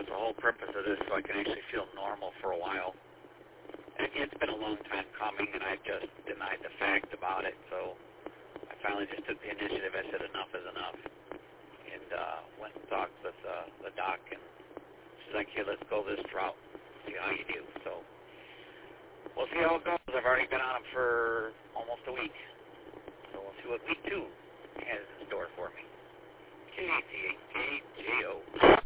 that's the whole purpose of this, so I can actually feel normal for a while. And it's been a long time coming, and I just denied the fact about it, so I finally just took the initiative. I said enough is enough, and went and talked with the doc, and she's like, hey, let's go this route, see how you do. So we'll see how it goes. I've already been on them for almost a week, so we'll see what week 2 has in store for me. K-A-T-H-A-J-O.